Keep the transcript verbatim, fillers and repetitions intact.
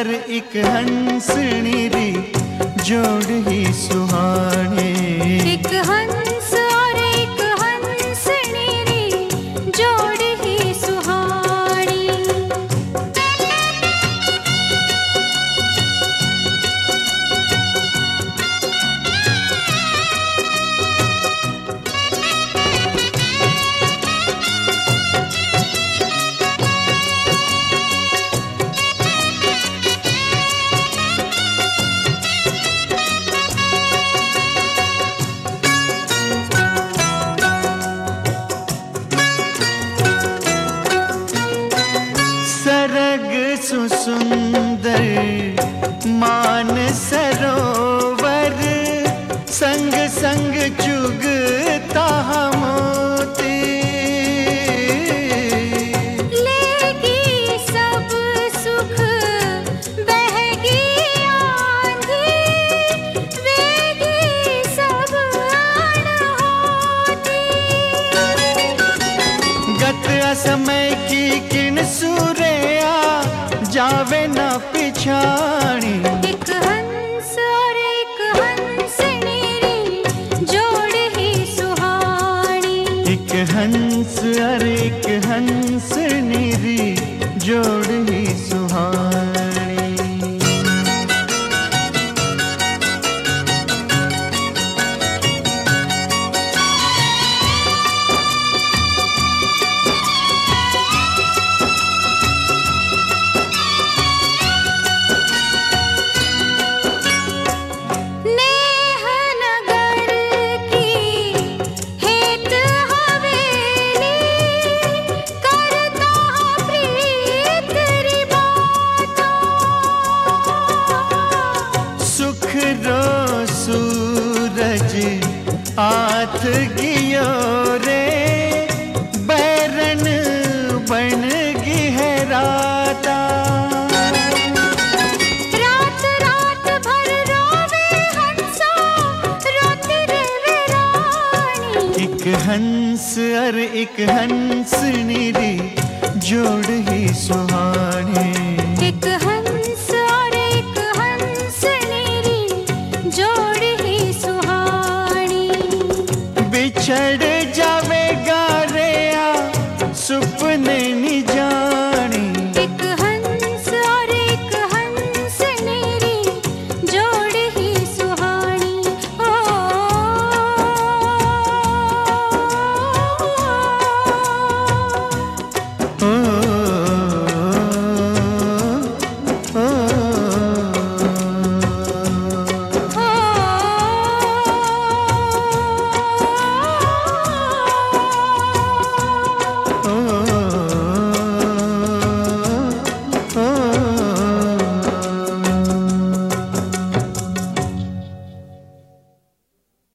अर एक हंसनी री जोड़ ही सुहाने। एक हंस और एक हंसनी री जोड़ ही सुहानी। सरग सुसुंदर मान सरोवर संग संग चुगता मोती। लेगी सब सुख बहगी आंधी, वेगी सब अनहोती। गत असमय की किन सूर्या जावे न पिछाणी। एक हंस और एक हंसनी री जोड़ ही सुहानी। एक हंस और एक हंसनी री जोड़ ही सुहानी। सूरज आथ गियो रे बैरन बन गी है राता। रात रात भर रोवे हंसा रोती रेवे रानी। एक हंस और एक हंसनी री जोड़ ही सुहाने।